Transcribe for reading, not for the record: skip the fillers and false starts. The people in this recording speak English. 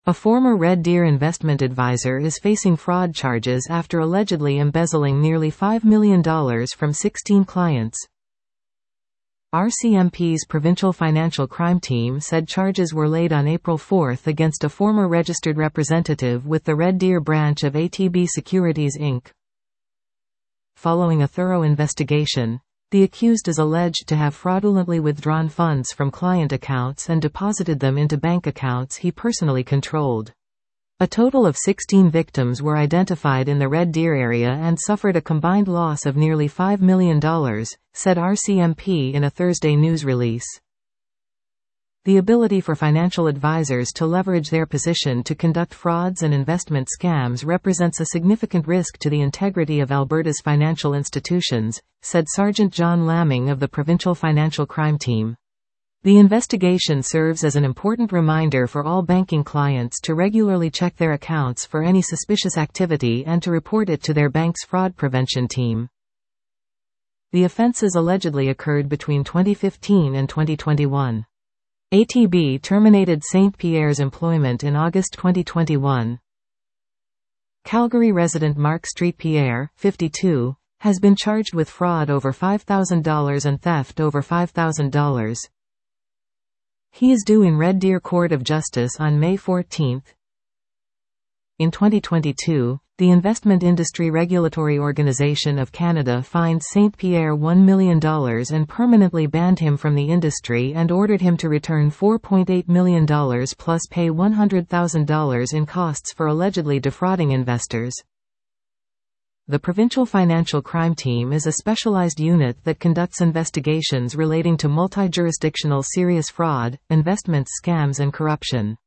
A former Red Deer investment advisor is facing fraud charges after allegedly embezzling nearly $5 million from 16 clients. RCMP's Provincial Financial Crime Team said charges were laid on April 4 against a former registered representative with the Red Deer branch of ATB Securities Inc. Following a thorough investigation, the accused is alleged to have fraudulently withdrawn funds from client accounts and deposited them into bank accounts he personally controlled. A total of 16 victims were identified in the Red Deer area and suffered a combined loss of nearly $5 million, said RCMP in a Thursday news release. The ability for financial advisors to leverage their position to conduct frauds and investment scams represents a significant risk to the integrity of Alberta's financial institutions, said Sergeant John Lamming of the Provincial Financial Crime Team. The investigation serves as an important reminder for all banking clients to regularly check their accounts for any suspicious activity and to report it to their bank's fraud prevention team. The offenses allegedly occurred between 2015 and 2021. ATB terminated St. Pierre's employment in August 2021. Calgary resident Mark Street Pierre, 52, has been charged with fraud over $5,000 and theft over $5,000. He is due in Red Deer Court of Justice on May 14. In 2022, the Investment Industry Regulatory Organization of Canada fined St. Pierre $1 million and permanently banned him from the industry and ordered him to return $4.8 million plus pay $100,000 in costs for allegedly defrauding investors. The Provincial Financial Crime Team is a specialized unit that conducts investigations relating to multi-jurisdictional serious fraud, investment scams and corruption.